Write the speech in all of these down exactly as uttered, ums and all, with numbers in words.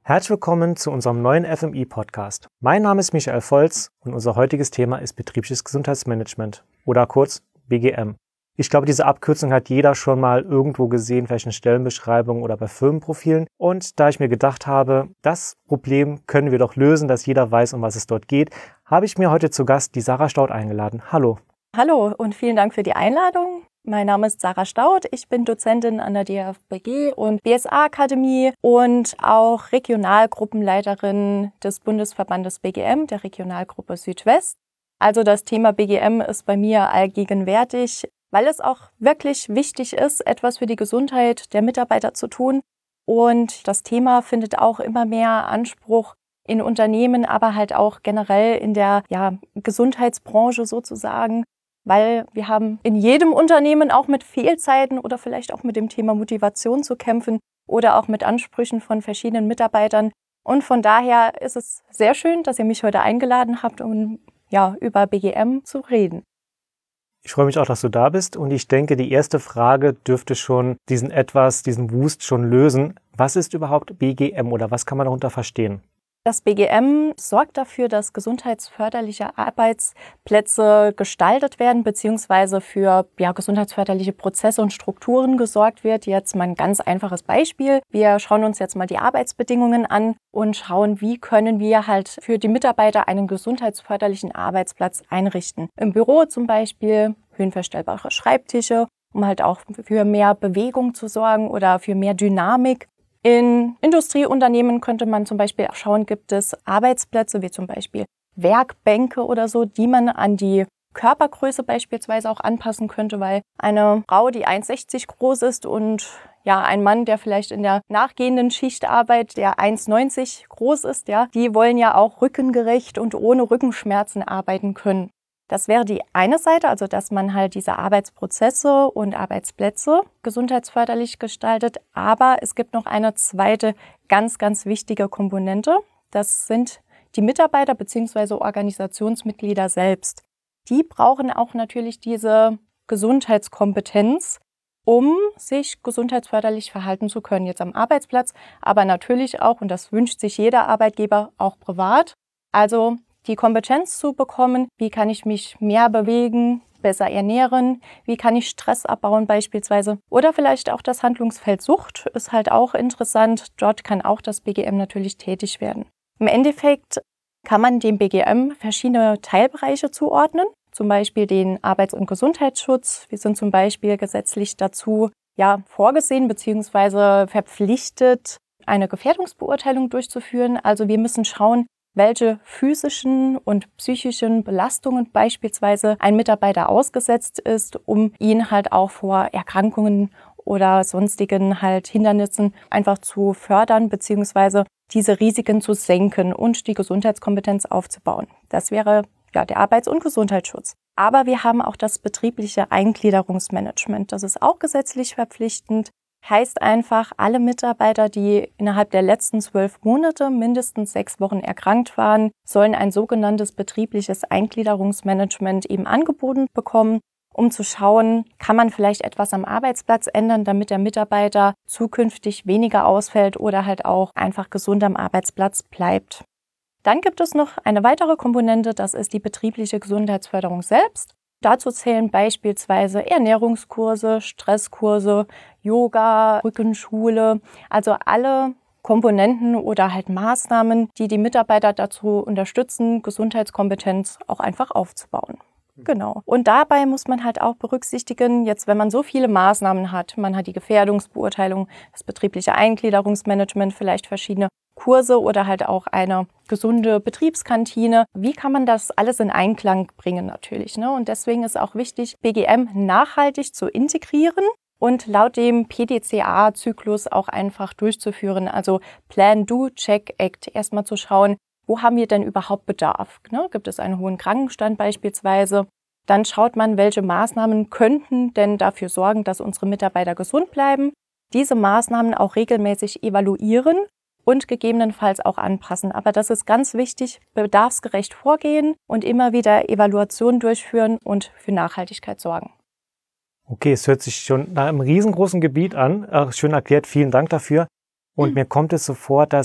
Herzlich willkommen zu unserem neuen F M I-Podcast. Mein Name ist Michael Volz und unser heutiges Thema ist betriebliches Gesundheitsmanagement oder kurz B G M. Ich glaube, diese Abkürzung hat jeder schon mal irgendwo gesehen, vielleicht in Stellenbeschreibungen oder bei Firmenprofilen. Und da ich mir gedacht habe, das Problem können wir doch lösen, dass jeder weiß, um was es dort geht, habe ich mir heute zu Gast die Sarah Staudt eingeladen. Hallo. Hallo und vielen Dank für die Einladung. Mein Name ist Sarah Staudt, ich bin Dozentin an der D F B G und B S A-Akademie und auch Regionalgruppenleiterin des Bundesverbandes B G M, der Regionalgruppe Südwest. Also das Thema B G M ist bei mir allgegenwärtig, weil es auch wirklich wichtig ist, etwas für die Gesundheit der Mitarbeiter zu tun. Und das Thema findet auch immer mehr Anspruch in Unternehmen, aber halt auch generell in der ja, Gesundheitsbranche sozusagen. Weil wir haben in jedem Unternehmen auch mit Fehlzeiten oder vielleicht auch mit dem Thema Motivation zu kämpfen oder auch mit Ansprüchen von verschiedenen Mitarbeitern. Und von daher ist es sehr schön, dass ihr mich heute eingeladen habt, um ja, über B G M zu reden. Ich freue mich auch, dass du da bist und ich denke, die erste Frage dürfte schon diesen etwas, diesen Wust schon lösen. Was ist überhaupt B G M oder was kann man darunter verstehen? Das B G M sorgt dafür, dass gesundheitsförderliche Arbeitsplätze gestaltet werden, beziehungsweise für ja, gesundheitsförderliche Prozesse und Strukturen gesorgt wird. Jetzt mal ein ganz einfaches Beispiel. Wir schauen uns jetzt mal die Arbeitsbedingungen an und schauen, wie können wir halt für die Mitarbeiter einen gesundheitsförderlichen Arbeitsplatz einrichten. Im Büro zum Beispiel höhenverstellbare Schreibtische, um halt auch für mehr Bewegung zu sorgen oder für mehr Dynamik. In Industrieunternehmen könnte man zum Beispiel auch schauen, gibt es Arbeitsplätze wie zum Beispiel Werkbänke oder so, die man an die Körpergröße beispielsweise auch anpassen könnte, weil eine Frau, die eins Komma sechzig groß ist und ja ein Mann, der vielleicht in der nachgehenden Schichtarbeit, der eins Komma neunzig groß ist, ja, die wollen ja auch rückengerecht und ohne Rückenschmerzen arbeiten können. Das wäre die eine Seite, also dass man halt diese Arbeitsprozesse und Arbeitsplätze gesundheitsförderlich gestaltet. Aber es gibt noch eine zweite ganz, ganz wichtige Komponente. Das sind die Mitarbeiter bzw. Organisationsmitglieder selbst. Die brauchen auch natürlich diese Gesundheitskompetenz, um sich gesundheitsförderlich verhalten zu können, jetzt am Arbeitsplatz, aber natürlich auch, und das wünscht sich jeder Arbeitgeber, auch privat. Also die Kompetenz zu bekommen, wie kann ich mich mehr bewegen, besser ernähren, wie kann ich Stress abbauen beispielsweise. Oder vielleicht auch das Handlungsfeld Sucht ist halt auch interessant. Dort kann auch das B G M natürlich tätig werden. Im Endeffekt kann man dem B G M verschiedene Teilbereiche zuordnen, zum Beispiel den Arbeits- und Gesundheitsschutz. Wir sind zum Beispiel gesetzlich dazu ja, vorgesehen bzw. verpflichtet, eine Gefährdungsbeurteilung durchzuführen. Also wir müssen schauen, welche physischen und psychischen Belastungen beispielsweise ein Mitarbeiter ausgesetzt ist, um ihn halt auch vor Erkrankungen oder sonstigen halt Hindernissen einfach zu fördern bzw. diese Risiken zu senken und die Gesundheitskompetenz aufzubauen. Das wäre ja der Arbeits- und Gesundheitsschutz. Aber wir haben auch das betriebliche Eingliederungsmanagement. Das ist auch gesetzlich verpflichtend. Heißt einfach, alle Mitarbeiter, die innerhalb der letzten zwölf Monate mindestens sechs Wochen erkrankt waren, sollen ein sogenanntes betriebliches Eingliederungsmanagement eben angeboten bekommen, um zu schauen, kann man vielleicht etwas am Arbeitsplatz ändern, damit der Mitarbeiter zukünftig weniger ausfällt oder halt auch einfach gesund am Arbeitsplatz bleibt. Dann gibt es noch eine weitere Komponente, das ist die betriebliche Gesundheitsförderung selbst. Dazu zählen beispielsweise Ernährungskurse, Stresskurse, Yoga, Rückenschule, also alle Komponenten oder halt Maßnahmen, die die Mitarbeiter dazu unterstützen, Gesundheitskompetenz auch einfach aufzubauen. Genau. Und dabei muss man halt auch berücksichtigen, jetzt wenn man so viele Maßnahmen hat, man hat die Gefährdungsbeurteilung, das betriebliche Eingliederungsmanagement, vielleicht verschiedene Kurse oder halt auch eine gesunde Betriebskantine. Wie kann man das alles in Einklang bringen natürlich, ne? Und deswegen ist auch wichtig, B G M nachhaltig zu integrieren und laut dem P D C A-Zyklus auch einfach durchzuführen. Also Plan, Do, Check, Act. Erstmal zu schauen, wo haben wir denn überhaupt Bedarf? Ne? Gibt es einen hohen Krankenstand beispielsweise? Dann schaut man, welche Maßnahmen könnten denn dafür sorgen, dass unsere Mitarbeiter gesund bleiben. Diese Maßnahmen auch regelmäßig evaluieren und gegebenenfalls auch anpassen. Aber das ist ganz wichtig, bedarfsgerecht vorgehen und immer wieder Evaluationen durchführen und für Nachhaltigkeit sorgen. Okay, es hört sich schon nach einem riesengroßen Gebiet an. Ach, schön erklärt, vielen Dank dafür. Und mhm. mir kommt es so vor, dass es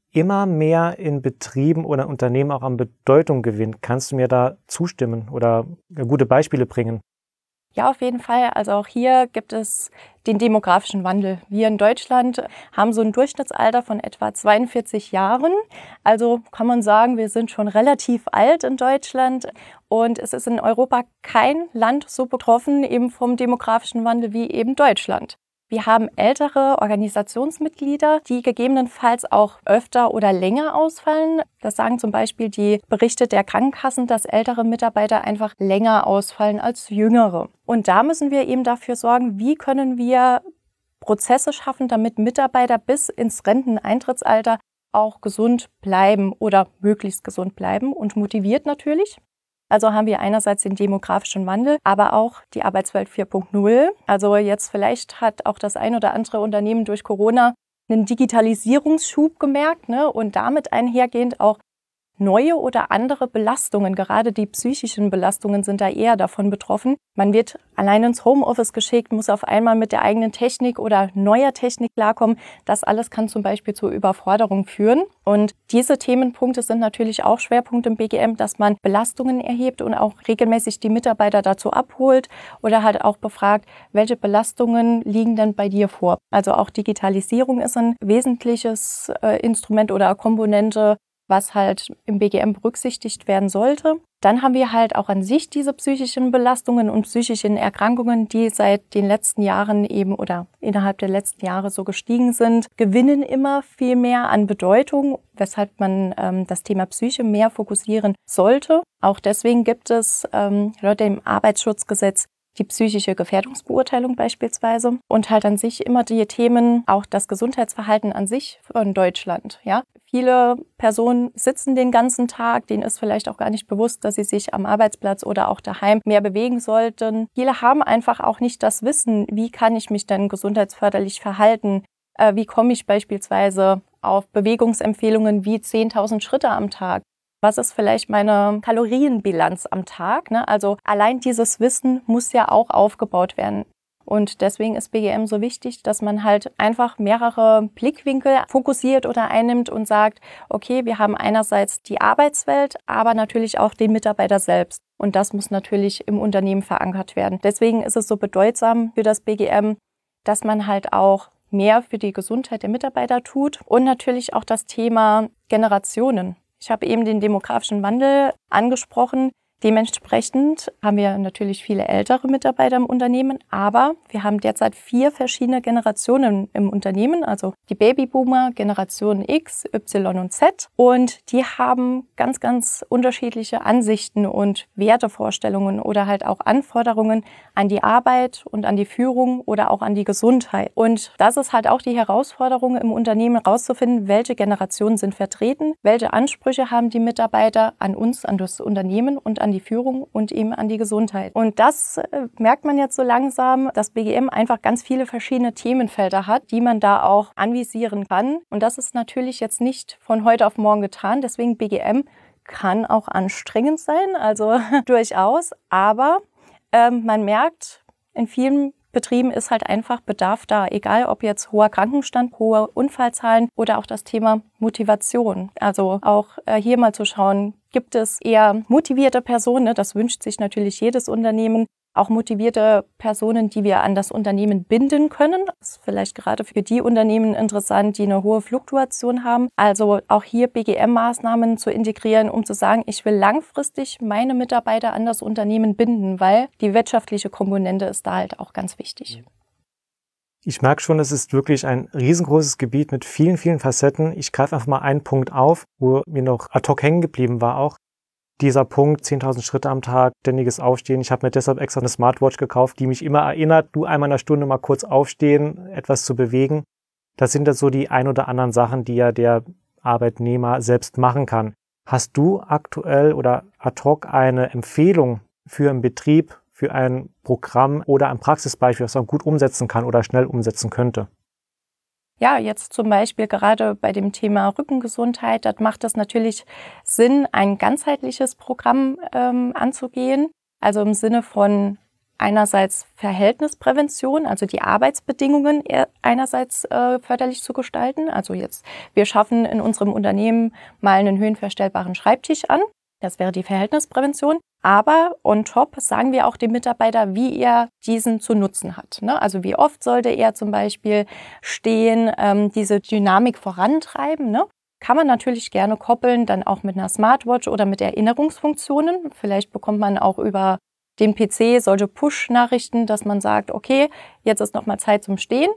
immer mehr in Betrieben oder Unternehmen auch an Bedeutung gewinnt. Kannst du mir da zustimmen oder gute Beispiele bringen? Ja, auf jeden Fall. Also auch hier gibt es den demografischen Wandel. Wir in Deutschland haben so ein Durchschnittsalter von etwa zweiundvierzig Jahren. Also kann man sagen, wir sind schon relativ alt in Deutschland. Und es ist in Europa kein Land so betroffen eben vom demografischen Wandel wie eben Deutschland. Wir haben ältere Organisationsmitglieder, die gegebenenfalls auch öfter oder länger ausfallen. Das sagen zum Beispiel die Berichte der Krankenkassen, dass ältere Mitarbeiter einfach länger ausfallen als jüngere. Und da müssen wir eben dafür sorgen, wie können wir Prozesse schaffen, damit Mitarbeiter bis ins Renteneintrittsalter auch gesund bleiben oder möglichst gesund bleiben und motiviert natürlich. Also haben wir einerseits den demografischen Wandel, aber auch die Arbeitswelt vier Punkt null. Also jetzt vielleicht hat auch das ein oder andere Unternehmen durch Corona einen Digitalisierungsschub gemerkt, ne? Und damit einhergehend auch neue oder andere Belastungen, gerade die psychischen Belastungen sind da eher davon betroffen. Man wird allein ins Homeoffice geschickt, muss auf einmal mit der eigenen Technik oder neuer Technik klarkommen. Das alles kann zum Beispiel zur Überforderung führen. Und diese Themenpunkte sind natürlich auch Schwerpunkt im B G M, dass man Belastungen erhebt und auch regelmäßig die Mitarbeiter dazu abholt oder halt auch befragt, welche Belastungen liegen denn bei dir vor. Also auch Digitalisierung ist ein wesentliches äh, Instrument oder Komponente, was halt im B G M berücksichtigt werden sollte. Dann haben wir halt auch an sich diese psychischen Belastungen und psychischen Erkrankungen, die seit den letzten Jahren eben oder innerhalb der letzten Jahre so gestiegen sind, gewinnen immer viel mehr an Bedeutung, weshalb man ähm, das Thema Psyche mehr fokussieren sollte. Auch deswegen gibt es ähm, laut dem Arbeitsschutzgesetz die psychische Gefährdungsbeurteilung beispielsweise und halt an sich immer die Themen, auch das Gesundheitsverhalten an sich von Deutschland. Ja, viele Personen sitzen den ganzen Tag, denen ist vielleicht auch gar nicht bewusst, dass sie sich am Arbeitsplatz oder auch daheim mehr bewegen sollten. Viele haben einfach auch nicht das Wissen, wie kann ich mich denn gesundheitsförderlich verhalten? Äh, wie komme ich beispielsweise auf Bewegungsempfehlungen wie zehntausend Schritte am Tag? Was ist vielleicht meine Kalorienbilanz am Tag? Ne? Also allein dieses Wissen muss ja auch aufgebaut werden. Und deswegen ist B G M so wichtig, dass man halt einfach mehrere Blickwinkel fokussiert oder einnimmt und sagt, okay, wir haben einerseits die Arbeitswelt, aber natürlich auch den Mitarbeiter selbst. Und das muss natürlich im Unternehmen verankert werden. Deswegen ist es so bedeutsam für das B G M, dass man halt auch mehr für die Gesundheit der Mitarbeiter tut und natürlich auch das Thema Generationen. Ich habe eben den demografischen Wandel angesprochen. Dementsprechend haben wir natürlich viele ältere Mitarbeiter im Unternehmen, aber wir haben derzeit vier verschiedene Generationen im Unternehmen, also die Babyboomer, Generation X, Y und Z. Und die haben ganz, ganz unterschiedliche Ansichten und Wertevorstellungen oder halt auch Anforderungen an die Arbeit und an die Führung oder auch an die Gesundheit. Und das ist halt auch die Herausforderung im Unternehmen, herauszufinden, welche Generationen sind vertreten, welche Ansprüche haben die Mitarbeiter an uns, an das Unternehmen und an die Führung und eben an die Gesundheit. Und das äh, merkt man jetzt so langsam, dass B G M einfach ganz viele verschiedene Themenfelder hat, die man da auch anvisieren kann. Und das ist natürlich jetzt nicht von heute auf morgen getan. Deswegen B G M kann auch anstrengend sein, also durchaus. Aber ähm, man merkt, in vielen Betrieben ist halt einfach Bedarf da, egal ob jetzt hoher Krankenstand, hohe Unfallzahlen oder auch das Thema Motivation. Also auch äh, hier mal zu schauen, gibt es eher motivierte Personen, ne? Das wünscht sich natürlich jedes Unternehmen, auch motivierte Personen, die wir an das Unternehmen binden können. Das ist vielleicht gerade für die Unternehmen interessant, die eine hohe Fluktuation haben. Also auch hier B G M-Maßnahmen zu integrieren, um zu sagen, ich will langfristig meine Mitarbeiter an das Unternehmen binden, weil die wirtschaftliche Komponente ist da halt auch ganz wichtig. Ich merke schon, es ist wirklich ein riesengroßes Gebiet mit vielen, vielen Facetten. Ich greife einfach mal einen Punkt auf, wo mir noch ad hoc hängen geblieben war auch. Dieser Punkt, zehntausend Schritte am Tag, ständiges Aufstehen. Ich habe mir deshalb extra eine Smartwatch gekauft, die mich immer erinnert, du einmal in der Stunde mal kurz aufstehen, etwas zu bewegen. Das sind jetzt so die ein oder anderen Sachen, die ja der Arbeitnehmer selbst machen kann. Hast du aktuell oder ad hoc eine Empfehlung für einen Betrieb, für ein Programm oder ein Praxisbeispiel, was man gut umsetzen kann oder schnell umsetzen könnte? Ja, jetzt zum Beispiel gerade bei dem Thema Rückengesundheit, das macht es natürlich Sinn, ein ganzheitliches Programm ähm, anzugehen. Also im Sinne von einerseits Verhältnisprävention, also die Arbeitsbedingungen einerseits äh, förderlich zu gestalten. Also jetzt, wir schaffen in unserem Unternehmen mal einen höhenverstellbaren Schreibtisch an. Das wäre die Verhältnisprävention. Aber on top sagen wir auch dem Mitarbeiter, wie er diesen zu nutzen hat. Ne? Also wie oft sollte er zum Beispiel stehen, ähm, diese Dynamik vorantreiben. Ne? Kann man natürlich gerne koppeln, dann auch mit einer Smartwatch oder mit Erinnerungsfunktionen. Vielleicht bekommt man auch über den P C solche Push-Nachrichten, dass man sagt, okay, jetzt ist nochmal Zeit zum Stehen.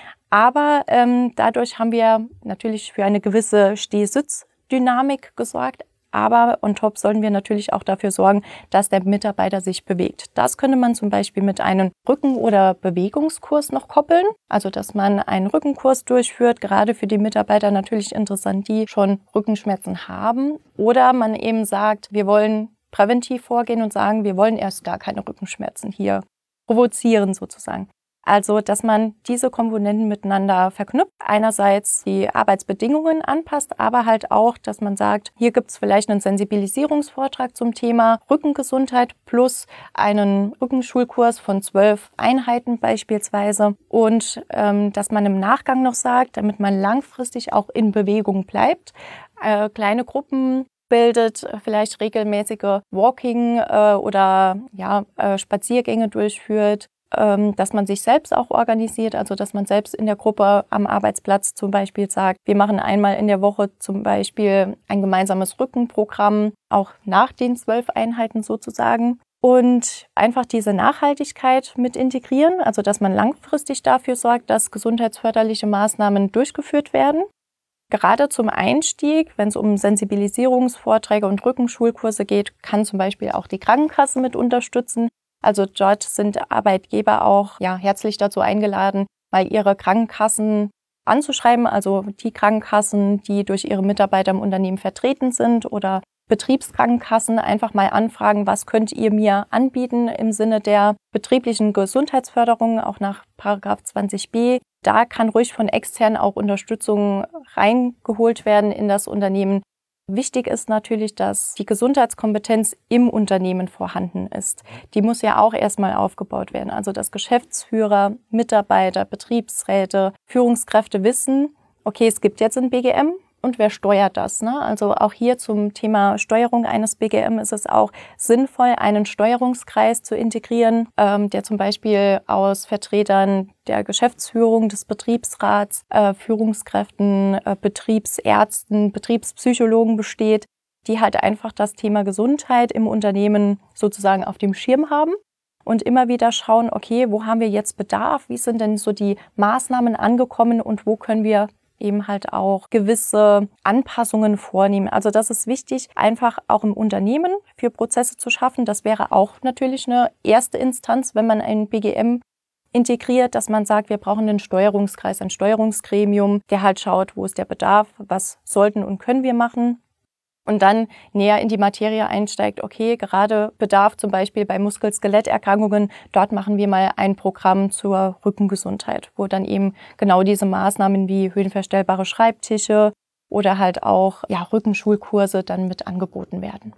Aber ähm, dadurch haben wir natürlich für eine gewisse Steh-Sitz-Dynamik gesorgt. Aber on top sollten wir natürlich auch dafür sorgen, dass der Mitarbeiter sich bewegt. Das könnte man zum Beispiel mit einem Rücken- oder Bewegungskurs noch koppeln. Also dass man einen Rückenkurs durchführt, gerade für die Mitarbeiter natürlich interessant, die schon Rückenschmerzen haben. Oder man eben sagt, wir wollen präventiv vorgehen und sagen, wir wollen erst gar keine Rückenschmerzen hier provozieren sozusagen. Also, dass man diese Komponenten miteinander verknüpft. Einerseits die Arbeitsbedingungen anpasst, aber halt auch, dass man sagt, hier gibt es vielleicht einen Sensibilisierungsvortrag zum Thema Rückengesundheit plus einen Rückenschulkurs von zwölf Einheiten beispielsweise. Und ähm, dass man im Nachgang noch sagt, damit man langfristig auch in Bewegung bleibt, äh, kleine Gruppen bildet, vielleicht regelmäßige Walking äh, oder ja, äh, Spaziergänge durchführt, dass man sich selbst auch organisiert, also dass man selbst in der Gruppe am Arbeitsplatz zum Beispiel sagt, wir machen einmal in der Woche zum Beispiel ein gemeinsames Rückenprogramm, auch nach den zwölf Einheiten sozusagen. Und einfach diese Nachhaltigkeit mit integrieren, also dass man langfristig dafür sorgt, dass gesundheitsförderliche Maßnahmen durchgeführt werden. Gerade zum Einstieg, wenn es um Sensibilisierungsvorträge und Rückenschulkurse geht, kann zum Beispiel auch die Krankenkasse mit unterstützen. Also dort sind Arbeitgeber auch ja, herzlich dazu eingeladen, mal ihre Krankenkassen anzuschreiben, also die Krankenkassen, die durch ihre Mitarbeiter im Unternehmen vertreten sind oder Betriebskrankenkassen, einfach mal anfragen, was könnt ihr mir anbieten im Sinne der betrieblichen Gesundheitsförderung, auch nach Paragraph zwanzig b. Da kann ruhig von extern auch Unterstützung reingeholt werden in das Unternehmen. Wichtig ist natürlich, dass die Gesundheitskompetenz im Unternehmen vorhanden ist. Die muss ja auch erstmal aufgebaut werden. Also dass Geschäftsführer, Mitarbeiter, Betriebsräte, Führungskräfte wissen, okay, es gibt jetzt ein B G M und wer steuert das? Ne? Also auch hier zum Thema Steuerung eines B G M ist es auch sinnvoll, einen Steuerungskreis zu integrieren, ähm, der zum Beispiel aus Vertretern der Geschäftsführung, des Betriebsrats, äh, Führungskräften, äh, Betriebsärzten, Betriebspsychologen besteht, die halt einfach das Thema Gesundheit im Unternehmen sozusagen auf dem Schirm haben und immer wieder schauen, okay, wo haben wir jetzt Bedarf? Wie sind denn so die Maßnahmen angekommen und wo können wir eben halt auch gewisse Anpassungen vornehmen. Also das ist wichtig, einfach auch im Unternehmen für Prozesse zu schaffen. Das wäre auch natürlich eine erste Instanz, wenn man ein B G M integriert, dass man sagt, wir brauchen einen Steuerungskreis, ein Steuerungsgremium, der halt schaut, wo ist der Bedarf, was sollten und können wir machen. Und dann näher in die Materie einsteigt, okay, gerade Bedarf zum Beispiel bei Muskel-Skeletterkrankungen, dort machen wir mal ein Programm zur Rückengesundheit, wo dann eben genau diese Maßnahmen wie höhenverstellbare Schreibtische oder halt auch ja, Rückenschulkurse dann mit angeboten werden.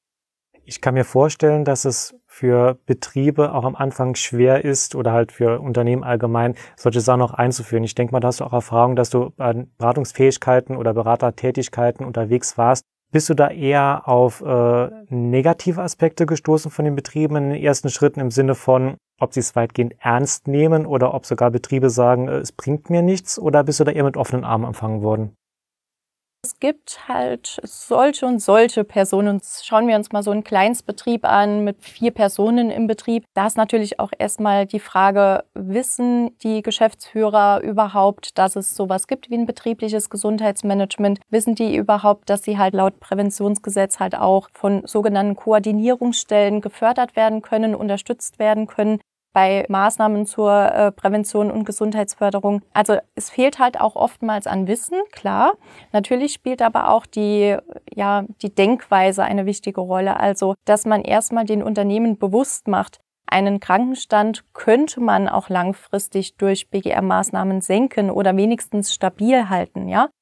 Ich kann mir vorstellen, dass es für Betriebe auch am Anfang schwer ist oder halt für Unternehmen allgemein, solche Sachen auch einzuführen. Ich denke mal, da hast du auch Erfahrung, dass du bei Beratungsfähigkeiten oder Beratertätigkeiten unterwegs warst. Bist du da eher auf äh, negative Aspekte gestoßen von den Betrieben in den ersten Schritten im Sinne von, ob sie es weitgehend ernst nehmen oder ob sogar Betriebe sagen, äh, es bringt mir nichts, oder bist du da eher mit offenen Armen empfangen worden? Es gibt halt solche und solche Personen. Schauen wir uns mal so einen Kleinstbetrieb an mit vier Personen im Betrieb. Da ist natürlich auch erstmal die Frage, wissen die Geschäftsführer überhaupt, dass es sowas gibt wie ein betriebliches Gesundheitsmanagement? Wissen die überhaupt, dass sie halt laut Präventionsgesetz halt auch von sogenannten Koordinierungsstellen gefördert werden können, unterstützt werden können bei Maßnahmen zur äh, Prävention und Gesundheitsförderung? Also es fehlt halt auch oftmals an Wissen, klar. Natürlich spielt aber auch die, ja, die Denkweise eine wichtige Rolle. Also, dass man erstmal den Unternehmen bewusst macht, einen Krankenstand könnte man auch langfristig durch B G M-Maßnahmen senken oder wenigstens stabil halten, ja.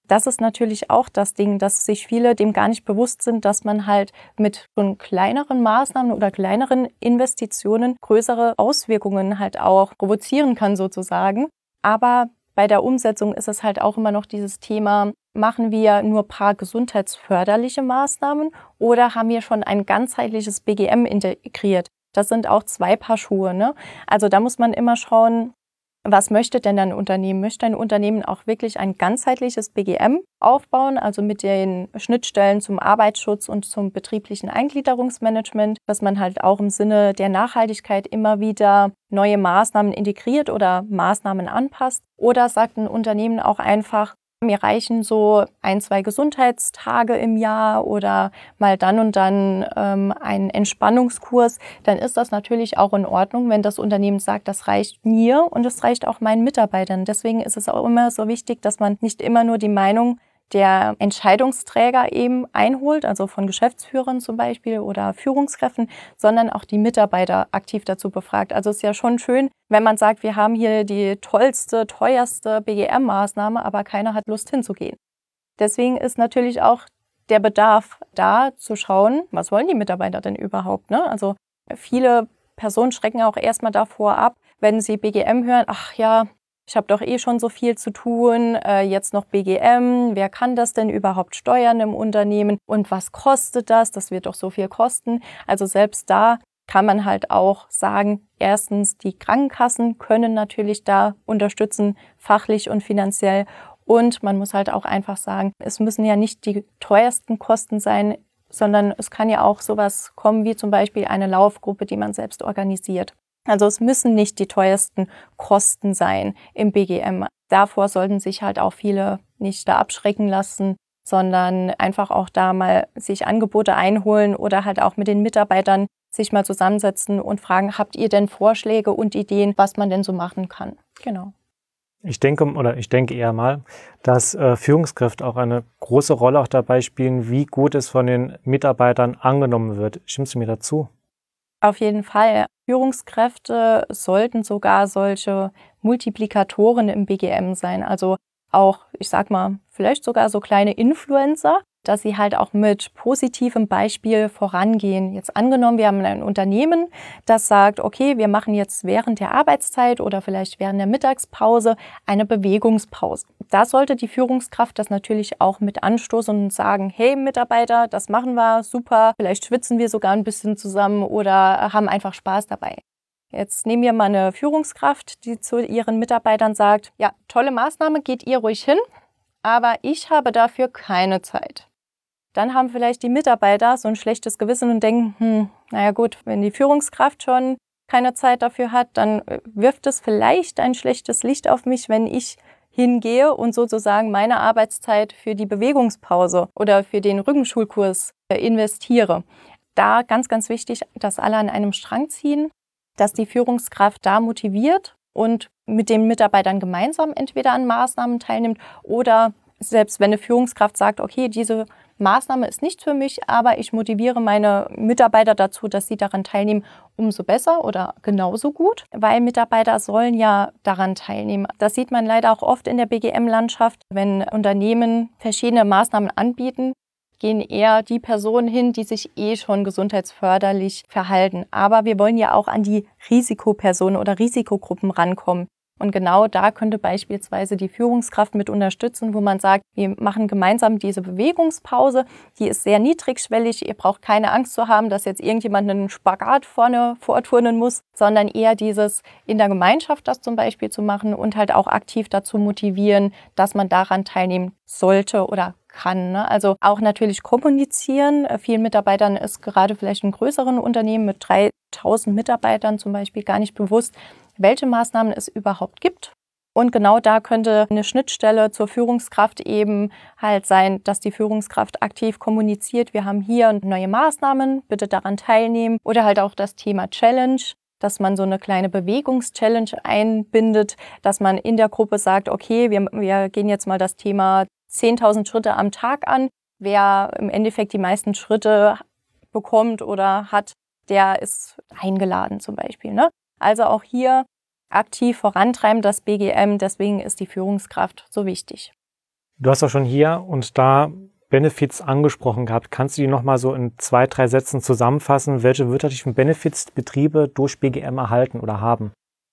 Das ist natürlich auch das Ding, dass sich viele dem gar nicht bewusst sind, dass man halt mit schon kleineren Maßnahmen oder kleineren Investitionen größere Auswirkungen halt auch provozieren kann sozusagen. Aber bei der Umsetzung ist es halt auch immer noch dieses Thema, machen wir nur ein paar gesundheitsförderliche Maßnahmen oder haben wir schon ein ganzheitliches B G M integriert? Das sind auch zwei Paar Schuhe, ne? Also da muss man immer schauen, was möchte denn ein Unternehmen? Möchte ein Unternehmen auch wirklich ein ganzheitliches B G M aufbauen, also mit den Schnittstellen zum Arbeitsschutz und zum betrieblichen Eingliederungsmanagement, dass man halt auch im Sinne der Nachhaltigkeit immer wieder neue Maßnahmen integriert oder Maßnahmen anpasst? Oder sagt ein Unternehmen auch einfach, mir reichen so ein, zwei Gesundheitstage im Jahr oder mal dann und dann ähm, ein Entspannungskurs, dann ist das natürlich auch in Ordnung, wenn das Unternehmen sagt, das reicht mir und es reicht auch meinen Mitarbeitern. Deswegen ist es auch immer so wichtig, dass man nicht immer nur die Meinung der Entscheidungsträger eben einholt, also von Geschäftsführern zum Beispiel oder Führungskräften, sondern auch die Mitarbeiter aktiv dazu befragt. Also es ist ja schon schön, wenn man sagt, wir haben hier die tollste, teuerste B G M-Maßnahme, aber keiner hat Lust hinzugehen. Deswegen ist natürlich auch der Bedarf da zu schauen, was wollen die Mitarbeiter denn überhaupt, ne? Also viele Personen schrecken auch erstmal davor ab, wenn sie B G M hören, ach ja, ich habe doch eh schon so viel zu tun, äh, jetzt noch B G M, wer kann das denn überhaupt steuern im Unternehmen und was kostet das? Das wird doch so viel kosten. Also selbst da kann man halt auch sagen, erstens, die Krankenkassen können natürlich da unterstützen, fachlich und finanziell. Und man muss halt auch einfach sagen, es müssen ja nicht die teuersten Kosten sein, sondern es kann ja auch sowas kommen wie zum Beispiel eine Laufgruppe, die man selbst organisiert. Also es müssen nicht die teuersten Kosten sein im B G M. Davor sollten sich halt auch viele nicht da abschrecken lassen, sondern einfach auch da mal sich Angebote einholen oder halt auch mit den Mitarbeitern sich mal zusammensetzen und fragen, habt ihr denn Vorschläge und Ideen, was man denn so machen kann? Genau. Ich denke, oder ich denke eher mal, dass äh, Führungskräfte auch eine große Rolle auch dabei spielen, wie gut es von den Mitarbeitern angenommen wird. Stimmst du mir dazu? Auf jeden Fall. Führungskräfte sollten sogar solche Multiplikatoren im B G M sein. Also auch, ich sag mal, vielleicht sogar so kleine Influencer, dass sie halt auch mit positivem Beispiel vorangehen. Jetzt angenommen, wir haben ein Unternehmen, das sagt, okay, wir machen jetzt während der Arbeitszeit oder vielleicht während der Mittagspause eine Bewegungspause. Da sollte die Führungskraft das natürlich auch mit anstoßen und sagen, hey Mitarbeiter, das machen wir, super, vielleicht schwitzen wir sogar ein bisschen zusammen oder haben einfach Spaß dabei. Jetzt nehmen wir mal eine Führungskraft, die zu ihren Mitarbeitern sagt, ja, tolle Maßnahme, geht ihr ruhig hin, aber ich habe dafür keine Zeit. Dann haben vielleicht die Mitarbeiter so ein schlechtes Gewissen und denken, hm, naja gut, wenn die Führungskraft schon keine Zeit dafür hat, dann wirft es vielleicht ein schlechtes Licht auf mich, wenn ich hingehe und sozusagen meine Arbeitszeit für die Bewegungspause oder für den Rückenschulkurs investiere. Da ganz, ganz wichtig, dass alle an einem Strang ziehen, dass die Führungskraft da motiviert und mit den Mitarbeitern gemeinsam entweder an Maßnahmen teilnimmt oder selbst wenn eine Führungskraft sagt, okay, diese Maßnahme ist nicht für mich, aber ich motiviere meine Mitarbeiter dazu, dass sie daran teilnehmen, umso besser oder genauso gut, weil Mitarbeiter sollen ja daran teilnehmen. Das sieht man leider auch oft in der B G M-Landschaft, wenn Unternehmen verschiedene Maßnahmen anbieten, gehen eher die Personen hin, die sich eh schon gesundheitsförderlich verhalten. Aber wir wollen ja auch an die Risikopersonen oder Risikogruppen rankommen. Und genau da könnte beispielsweise die Führungskraft mit unterstützen, wo man sagt, wir machen gemeinsam diese Bewegungspause, die ist sehr niedrigschwellig, ihr braucht keine Angst zu haben, dass jetzt irgendjemand einen Spagat vorne vorturnen muss, sondern eher dieses in der Gemeinschaft das zum Beispiel zu machen und halt auch aktiv dazu motivieren, dass man daran teilnehmen sollte oder kann. Ne? Also auch natürlich kommunizieren. Vielen Mitarbeitern ist gerade vielleicht in größeren Unternehmen mit dreitausend Mitarbeitern zum Beispiel gar nicht bewusst, welche Maßnahmen es überhaupt gibt. Und genau da könnte eine Schnittstelle zur Führungskraft eben halt sein, dass die Führungskraft aktiv kommuniziert, wir haben hier neue Maßnahmen, bitte daran teilnehmen. Oder halt auch das Thema Challenge, dass man so eine kleine Bewegungs-Challenge einbindet, dass man in der Gruppe sagt, okay, wir, wir gehen jetzt mal das Thema zehntausend Schritte am Tag an. Wer im Endeffekt die meisten Schritte bekommt oder hat, der ist eingeladen zum Beispiel, ne? Also auch hier aktiv vorantreiben das B G M, deswegen ist die Führungskraft so wichtig. Du hast auch schon hier und da Benefits angesprochen gehabt. Kannst du die nochmal so in zwei, drei Sätzen zusammenfassen? Welche wirtschaftlichen Benefits Betriebe durch B G M erhalten oder haben?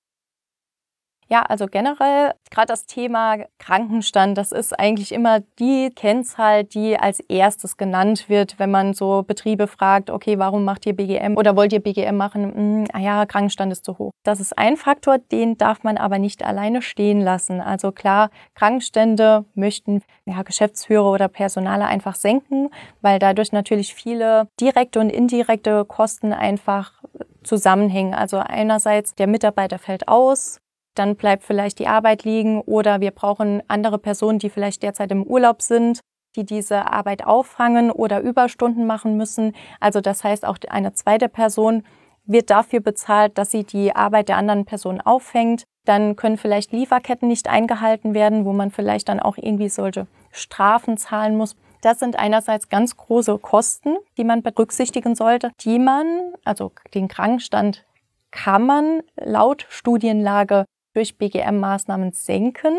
Ja, also generell, gerade das Thema Krankenstand, das ist eigentlich immer die Kennzahl, die als erstes genannt wird, wenn man so Betriebe fragt, okay, warum macht ihr B G M oder wollt ihr B G M machen? Hm, ah ja, Krankenstand ist zu hoch. Das ist ein Faktor, den darf man aber nicht alleine stehen lassen. Also klar, Krankenstände möchten ja, Geschäftsführer oder Personale einfach senken, weil dadurch natürlich viele direkte und indirekte Kosten einfach zusammenhängen. Also einerseits der Mitarbeiter fällt aus, dann bleibt vielleicht die Arbeit liegen oder wir brauchen andere Personen, die vielleicht derzeit im Urlaub sind, die diese Arbeit auffangen oder Überstunden machen müssen. Also das heißt, auch eine zweite Person wird dafür bezahlt, dass sie die Arbeit der anderen Person auffängt. Dann können vielleicht Lieferketten nicht eingehalten werden, wo man vielleicht dann auch irgendwie solche Strafen zahlen muss. Das sind einerseits ganz große Kosten, die man berücksichtigen sollte, die man, also den Krankenstand kann man laut Studienlage durch B G M-Maßnahmen senken.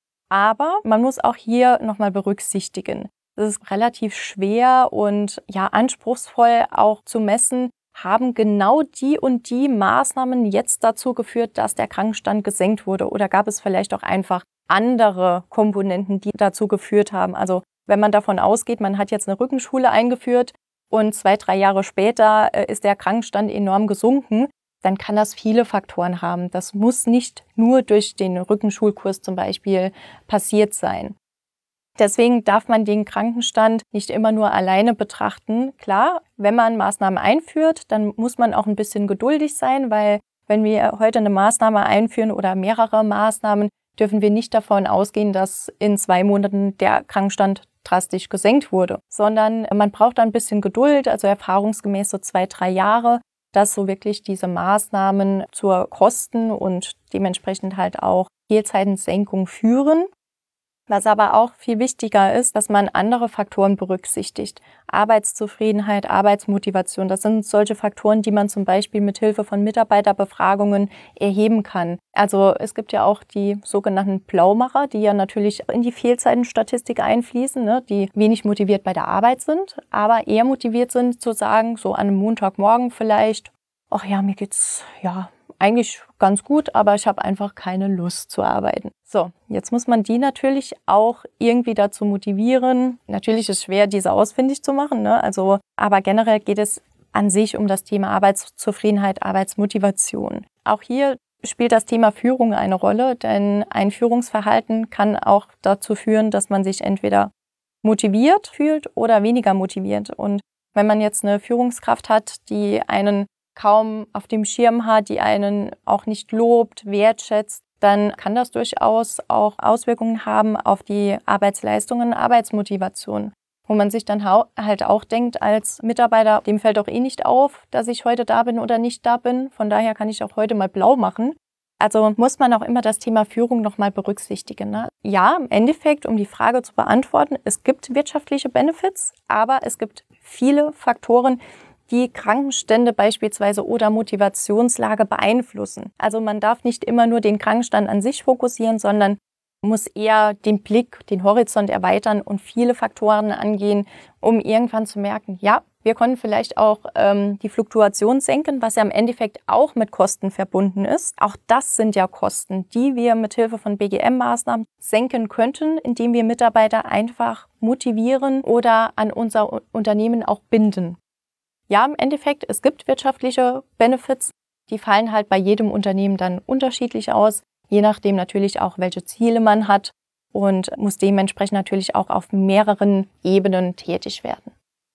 Aber man muss auch hier nochmal berücksichtigen. Es ist relativ schwer und ja anspruchsvoll auch zu messen, haben genau die und die Maßnahmen jetzt dazu geführt, dass der Krankenstand gesenkt wurde? Oder gab es vielleicht auch einfach andere Komponenten, die dazu geführt haben? Also wenn man davon ausgeht, man hat jetzt eine Rückenschule eingeführt und zwei, drei Jahre später äh, ist der Krankenstand enorm gesunken, dann kann das viele Faktoren haben. Das muss nicht nur durch den Rückenschulkurs zum Beispiel passiert sein. Deswegen darf man den Krankenstand nicht immer nur alleine betrachten. Klar, wenn man Maßnahmen einführt, dann muss man auch ein bisschen geduldig sein, weil wenn wir heute eine Maßnahme einführen oder mehrere Maßnahmen, dürfen wir nicht davon ausgehen, dass in zwei Monaten der Krankenstand drastisch gesenkt wurde, sondern man braucht ein bisschen Geduld, also erfahrungsgemäß so zwei, drei Jahre, dass so wirklich diese Maßnahmen zur Kosten- und dementsprechend halt auch Fehlzeitensenkung führen. Was aber auch viel wichtiger ist, dass man andere Faktoren berücksichtigt. Arbeitszufriedenheit, Arbeitsmotivation, das sind solche Faktoren, die man zum Beispiel mit Hilfe von Mitarbeiterbefragungen erheben kann. Also es gibt ja auch die sogenannten Blaumacher, die ja natürlich in die Fehlzeitenstatistik einfließen, ne, die wenig motiviert bei der Arbeit sind, aber eher motiviert sind zu sagen, so an einem Montagmorgen vielleicht, ach ja, mir geht's ja eigentlich ganz gut, aber ich habe einfach keine Lust zu arbeiten. So, jetzt muss man die natürlich auch irgendwie dazu motivieren. Natürlich ist es schwer, diese ausfindig zu machen, ne? Also, aber generell geht es an sich um das Thema Arbeitszufriedenheit, Arbeitsmotivation. Auch hier spielt das Thema Führung eine Rolle, denn ein Führungsverhalten kann auch dazu führen, dass man sich entweder motiviert fühlt oder weniger motiviert. Und wenn man jetzt eine Führungskraft hat, die einen kaum auf dem Schirm hat, die einen auch nicht lobt, wertschätzt, dann kann das durchaus auch Auswirkungen haben auf die Arbeitsleistungen, Arbeitsmotivation, wo man sich dann halt auch denkt als Mitarbeiter, dem fällt doch eh nicht auf, dass ich heute da bin oder nicht da bin, von daher kann ich auch heute mal blau machen. Also muss man auch immer das Thema Führung nochmal berücksichtigen, ne? Ja, im Endeffekt, um die Frage zu beantworten, es gibt wirtschaftliche Benefits, aber es gibt viele Faktoren, die Krankenstände beispielsweise oder Motivationslage beeinflussen. Also man darf nicht immer nur den Krankenstand an sich fokussieren, sondern muss eher den Blick, den Horizont erweitern und viele Faktoren angehen, um irgendwann zu merken, ja, wir können vielleicht auch ähm, die Fluktuation senken, was ja im Endeffekt auch mit Kosten verbunden ist. Auch das sind ja Kosten, die wir mit Hilfe von B G M-Maßnahmen senken könnten, indem wir Mitarbeiter einfach motivieren oder an unser Unternehmen auch binden. Ja, im Endeffekt, es gibt wirtschaftliche Benefits, die fallen halt bei jedem Unternehmen dann unterschiedlich aus, je nachdem natürlich auch, welche Ziele man hat und muss dementsprechend natürlich auch auf mehreren Ebenen tätig werden.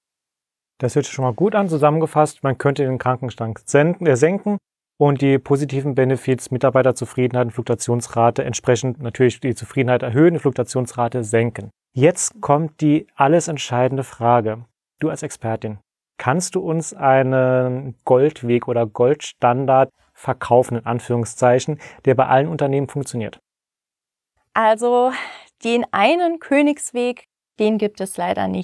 Das hört sich schon mal gut an. Zusammengefasst, man könnte den Krankenstand senken und die positiven Benefits, Mitarbeiterzufriedenheit und Fluktuationsrate entsprechend natürlich die Zufriedenheit erhöhen, die Fluktuationsrate senken. Jetzt kommt die alles entscheidende Frage. Du als Expertin, kannst du uns einen Goldweg oder Goldstandard verkaufen, in Anführungszeichen, der bei allen Unternehmen funktioniert? Also den einen Königsweg, den gibt es leider nicht.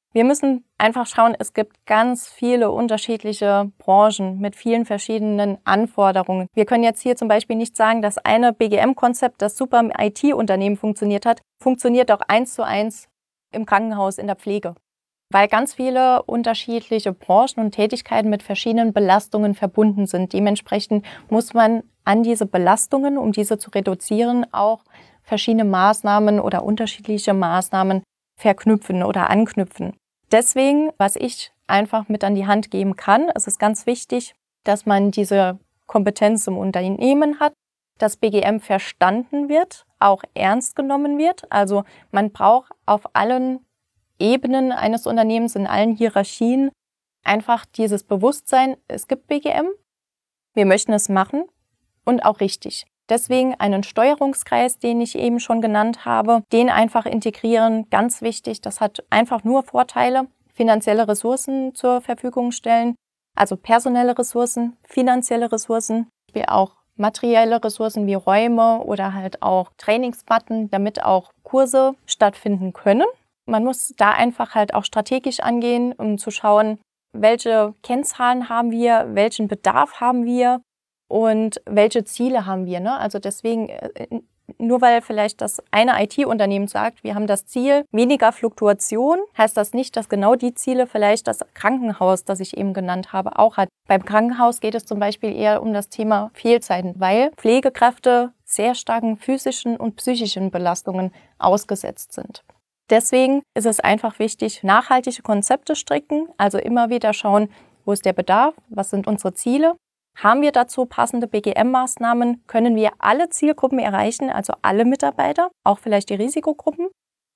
Wir müssen einfach schauen, es gibt ganz viele unterschiedliche Branchen mit vielen verschiedenen Anforderungen. Wir können jetzt hier zum Beispiel nicht sagen, dass eine B G M-Konzept, das super im I T-Unternehmen funktioniert hat, funktioniert auch eins zu eins im Krankenhaus, in der Pflege. Weil ganz viele unterschiedliche Branchen und Tätigkeiten mit verschiedenen Belastungen verbunden sind. Dementsprechend muss man an diese Belastungen, um diese zu reduzieren, auch verschiedene Maßnahmen oder unterschiedliche Maßnahmen verknüpfen oder anknüpfen. Deswegen, was ich einfach mit an die Hand geben kann, es ist ganz wichtig, dass man diese Kompetenz im Unternehmen hat, dass B G M verstanden wird, auch ernst genommen wird. Also man braucht auf allen Ebenen eines Unternehmens, in allen Hierarchien, einfach dieses Bewusstsein, es gibt B G M, wir möchten es machen und auch richtig. Deswegen einen Steuerungskreis, den ich eben schon genannt habe, den einfach integrieren, ganz wichtig. Das hat einfach nur Vorteile, finanzielle Ressourcen zur Verfügung stellen, also personelle Ressourcen, finanzielle Ressourcen, wie auch materielle Ressourcen wie Räume oder halt auch Trainingsbutton, damit auch Kurse stattfinden können. Man muss da einfach halt auch strategisch angehen, um zu schauen, welche Kennzahlen haben wir, welchen Bedarf haben wir und welche Ziele haben wir. Ne? Also deswegen, nur weil vielleicht das eine I T-Unternehmen sagt, wir haben das Ziel weniger Fluktuation, heißt das nicht, dass genau die Ziele vielleicht das Krankenhaus, das ich eben genannt habe, auch hat. Beim Krankenhaus geht es zum Beispiel eher um das Thema Fehlzeiten, weil Pflegekräfte sehr starken physischen und psychischen Belastungen ausgesetzt sind. Deswegen ist es einfach wichtig, nachhaltige Konzepte stricken, also immer wieder schauen, wo ist der Bedarf, was sind unsere Ziele. Haben wir dazu passende B G M-Maßnahmen? Können wir alle Zielgruppen erreichen, also alle Mitarbeiter, auch vielleicht die Risikogruppen?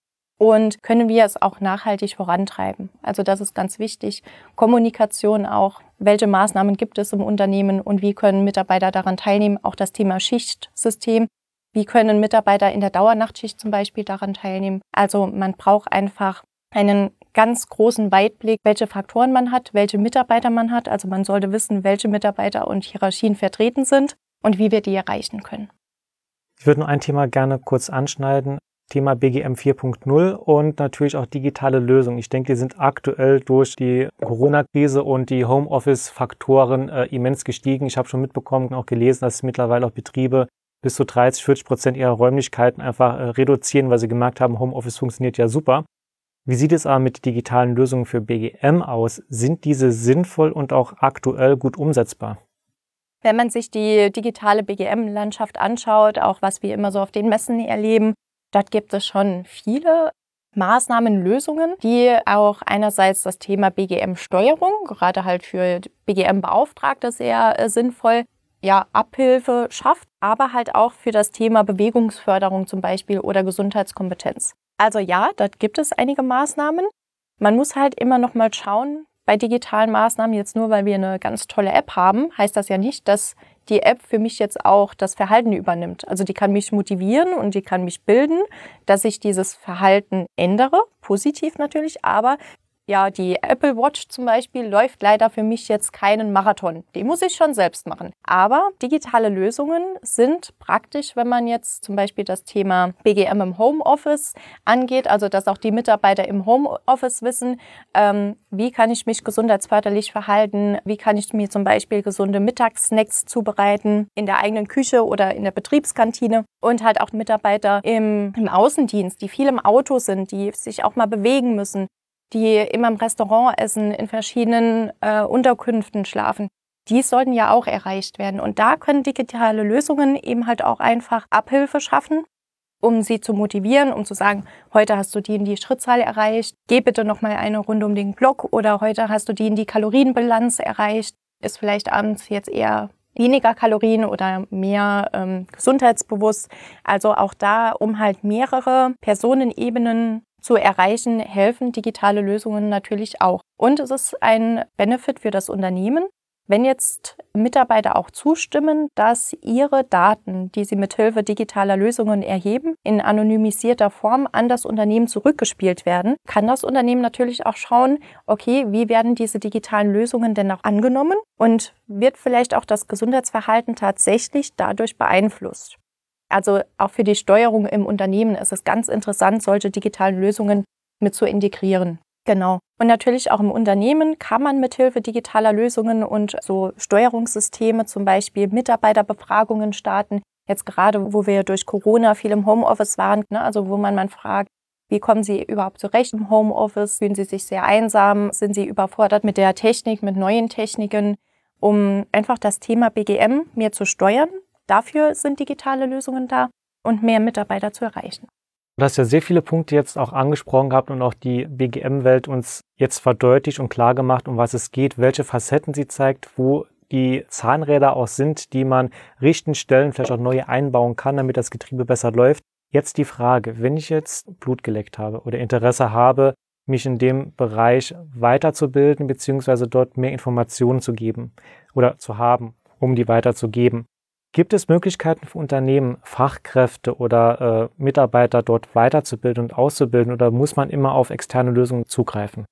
Und können wir es auch nachhaltig vorantreiben? Also das ist ganz wichtig. Kommunikation auch. Welche Maßnahmen gibt es im Unternehmen und wie können Mitarbeiter daran teilnehmen? Auch das Thema Schichtsystem. Wie können Mitarbeiter in der Dauernachtschicht zum Beispiel daran teilnehmen? Also man braucht einfach einen ganz großen Weitblick, welche Faktoren man hat, welche Mitarbeiter man hat. Also man sollte wissen, welche Mitarbeiter und Hierarchien vertreten sind und wie wir die erreichen können. Ich würde nur ein Thema gerne kurz anschneiden. Thema B G M vier Punkt null und natürlich auch digitale Lösungen. Ich denke, die sind aktuell durch die Corona-Krise und die Homeoffice-Faktoren äh, immens gestiegen. Ich habe schon mitbekommen und auch gelesen, dass Mittlerweile auch Betriebe bis zu dreißig, vierzig Prozent ihrer Räumlichkeiten einfach äh, reduzieren, weil sie gemerkt haben, Homeoffice funktioniert ja super. Wie sieht es aber mit digitalen Lösungen für B G M aus? Sind diese sinnvoll und auch aktuell gut umsetzbar? Wenn man sich die digitale B G M-Landschaft anschaut, auch was wir immer so auf den Messen erleben, dort gibt es schon viele Maßnahmen, Lösungen, die auch einerseits das Thema B G M-Steuerung, gerade halt für B G M-Beauftragte sehr äh, sinnvoll, ja, Abhilfe schafft, aber halt auch für das Thema Bewegungsförderung zum Beispiel oder Gesundheitskompetenz. Also ja, dort gibt es einige Maßnahmen. Man muss halt immer noch mal schauen, bei digitalen Maßnahmen, jetzt nur weil wir eine ganz tolle App haben, heißt das ja nicht, dass die App für mich jetzt auch das Verhalten übernimmt. Also die kann mich motivieren und die kann mich bilden, dass ich dieses Verhalten ändere, positiv natürlich, aber ja, die Apple Watch zum Beispiel läuft leider für mich jetzt keinen Marathon. Den muss ich schon selbst machen. Aber digitale Lösungen sind praktisch, wenn man jetzt zum Beispiel das Thema B G M im Homeoffice angeht, also dass auch die Mitarbeiter im Homeoffice wissen, ähm, wie kann ich mich gesundheitsförderlich verhalten, wie kann ich mir zum Beispiel gesunde Mittagssnacks zubereiten in der eigenen Küche oder in der Betriebskantine und halt auch Mitarbeiter im, im Außendienst, die viel im Auto sind, die sich auch mal bewegen müssen, die immer im Restaurant essen, in verschiedenen äh, Unterkünften schlafen. Die sollten ja auch erreicht werden. Und da können digitale Lösungen eben halt auch einfach Abhilfe schaffen, um sie zu motivieren, um zu sagen, heute hast du die in die Schrittzahl erreicht, geh bitte nochmal eine Runde um den Block oder heute hast du die in die Kalorienbilanz erreicht, ist vielleicht abends jetzt eher weniger Kalorien oder mehr ähm, gesundheitsbewusst. Also auch da, um halt mehrere Personenebenen zu erreichen, helfen digitale Lösungen natürlich auch. Und es ist ein Benefit für das Unternehmen, wenn jetzt Mitarbeiter auch zustimmen, dass ihre Daten, die sie mithilfe digitaler Lösungen erheben, in anonymisierter Form an das Unternehmen zurückgespielt werden, kann das Unternehmen natürlich auch schauen, okay, wie werden diese digitalen Lösungen denn auch angenommen und wird vielleicht auch das Gesundheitsverhalten tatsächlich dadurch beeinflusst. Also auch für die Steuerung im Unternehmen ist es ganz interessant, solche digitalen Lösungen mit zu integrieren. Genau. Und natürlich auch im Unternehmen kann man mithilfe digitaler Lösungen und so Steuerungssysteme, zum Beispiel Mitarbeiterbefragungen starten. Jetzt gerade, wo wir durch Corona viel im Homeoffice waren, ne, also wo man mal fragt, wie kommen Sie überhaupt zurecht im Homeoffice? Fühlen Sie sich sehr einsam? Sind Sie überfordert mit der Technik, mit neuen Techniken? Um einfach das Thema B G M mehr zu steuern. Dafür sind digitale Lösungen da und mehr Mitarbeiter zu erreichen. Du hast ja sehr viele Punkte jetzt auch angesprochen gehabt und auch die B G M-Welt uns jetzt verdeutlicht und klar gemacht, um was es geht, welche Facetten sie zeigt, wo die Zahnräder auch sind, die man richten, stellen, vielleicht auch neue einbauen kann, damit das Getriebe besser läuft. Jetzt die Frage, wenn ich jetzt Blut geleckt habe oder Interesse habe, mich in dem Bereich weiterzubilden, beziehungsweise dort mehr Informationen zu geben oder zu haben, um die weiterzugeben. Gibt es Möglichkeiten für Unternehmen, Fachkräfte oder äh, Mitarbeiter dort weiterzubilden und auszubilden oder muss man immer auf externe Lösungen zugreifen?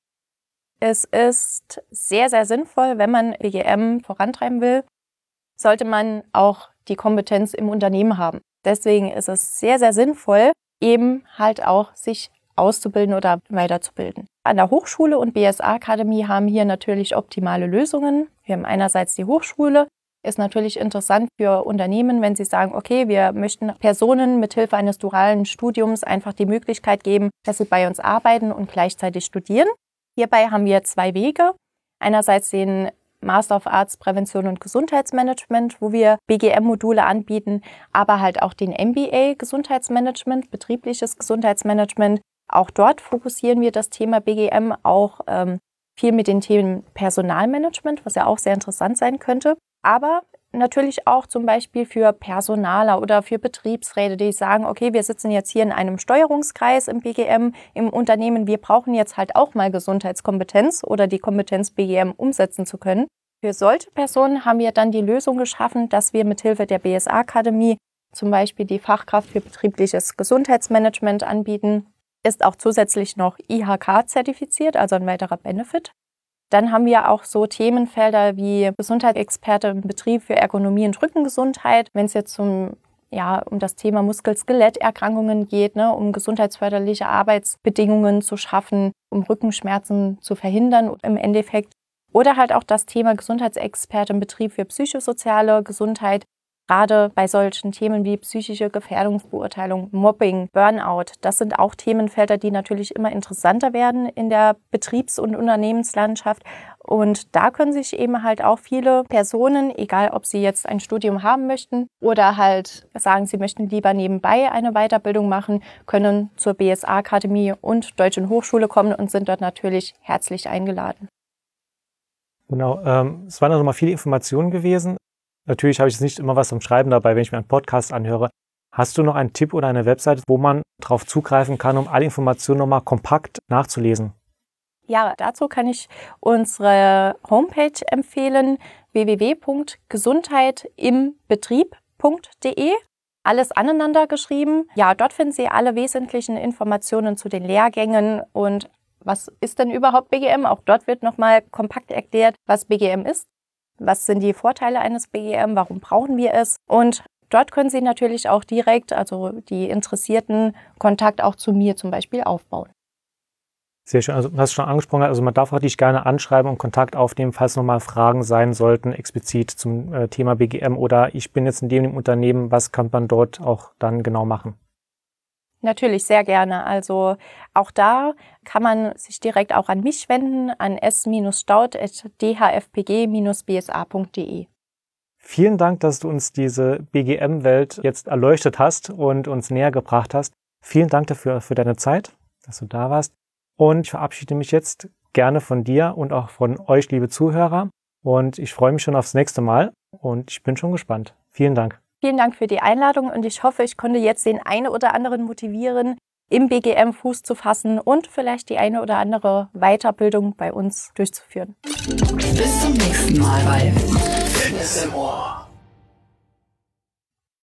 Es ist sehr, sehr sinnvoll, wenn man B G M vorantreiben will, sollte man auch die Kompetenz im Unternehmen haben. Deswegen ist es sehr, sehr sinnvoll, eben halt auch sich auszubilden oder weiterzubilden. An der Hochschule und B S A-Akademie haben hier natürlich optimale Lösungen. Wir haben einerseits die Hochschule. Ist natürlich interessant für Unternehmen, wenn sie sagen, okay, wir möchten Personen mithilfe eines dualen Studiums einfach die Möglichkeit geben, dass sie bei uns arbeiten und gleichzeitig studieren. Hierbei haben wir zwei Wege. Einerseits den Master of Arts Prävention und Gesundheitsmanagement, wo wir B G M-Module anbieten, aber halt auch den M B A Gesundheitsmanagement, betriebliches Gesundheitsmanagement. Auch dort fokussieren wir das Thema B G M auch ähm, viel mit den Themen Personalmanagement, was ja auch sehr interessant sein könnte. Aber natürlich auch zum Beispiel für Personaler oder für Betriebsräte, die sagen, okay, wir sitzen jetzt hier in einem Steuerungskreis im B G M im Unternehmen, wir brauchen jetzt halt auch mal Gesundheitskompetenz oder die Kompetenz B G M umsetzen zu können. Für solche Personen haben wir dann die Lösung geschaffen, dass wir mithilfe der B S A-Akademie zum Beispiel die Fachkraft für betriebliches Gesundheitsmanagement anbieten. Ist auch zusätzlich noch I H K-zertifiziert, also ein weiterer Benefit. Dann haben wir auch so Themenfelder wie Gesundheitsexperte im Betrieb für Ergonomie und Rückengesundheit, wenn es jetzt zum, ja, um das Thema Muskel-Skeletterkrankungen geht, ne, um gesundheitsförderliche Arbeitsbedingungen zu schaffen, um Rückenschmerzen zu verhindern im Endeffekt. Oder halt auch das Thema Gesundheitsexperte im Betrieb für psychosoziale Gesundheit, gerade bei solchen Themen wie psychische Gefährdungsbeurteilung, Mobbing, Burnout. Das sind auch Themenfelder, die natürlich immer interessanter werden in der Betriebs- und Unternehmenslandschaft. Und da können sich eben halt auch viele Personen, egal ob sie jetzt ein Studium haben möchten oder halt sagen, sie möchten lieber nebenbei eine Weiterbildung machen, können zur B S A-Akademie und Deutschen Hochschule kommen und sind dort natürlich herzlich eingeladen. Genau, ähm, es waren also mal viele Informationen gewesen. Natürlich habe ich jetzt nicht immer was zum Schreiben dabei, wenn ich mir einen Podcast anhöre. Hast du noch einen Tipp oder eine Webseite, wo man darauf zugreifen kann, um alle Informationen nochmal kompakt nachzulesen? Ja, dazu kann ich unsere Homepage empfehlen, w w w punkt gesundheit im betrieb punkt d e. Alles aneinander geschrieben. Ja, dort finden Sie alle wesentlichen Informationen zu den Lehrgängen und was ist denn überhaupt B G M? Auch dort wird nochmal kompakt erklärt, was B G M ist. Was sind die Vorteile eines B G M? Warum brauchen wir es? Und dort können Sie natürlich auch direkt, also die Interessierten, Kontakt auch zu mir zum Beispiel aufbauen. Sehr schön. Also du hast schon angesprochen, also man darf auch dich gerne anschreiben und Kontakt aufnehmen, falls nochmal Fragen sein sollten, explizit zum äh, Thema B G M oder ich bin jetzt in dem Unternehmen, was kann man dort auch dann genau machen? Natürlich, sehr gerne. Also auch da kann man sich direkt auch an mich wenden, an s staud at d h f p g b s a punkt d e. Vielen Dank, dass du uns diese B G M-Welt jetzt erleuchtet hast und uns näher gebracht hast. Vielen Dank dafür für deine Zeit, dass du da warst. Und ich verabschiede mich jetzt gerne von dir und auch von euch, liebe Zuhörer. Und ich freue mich schon aufs nächste Mal und ich bin schon gespannt. Vielen Dank. Vielen Dank für die Einladung und ich hoffe, ich konnte jetzt den einen oder anderen motivieren, im B G M Fuß zu fassen und vielleicht die eine oder andere Weiterbildung bei uns durchzuführen. Bis zum nächsten Mal bei Fitness im Ohr.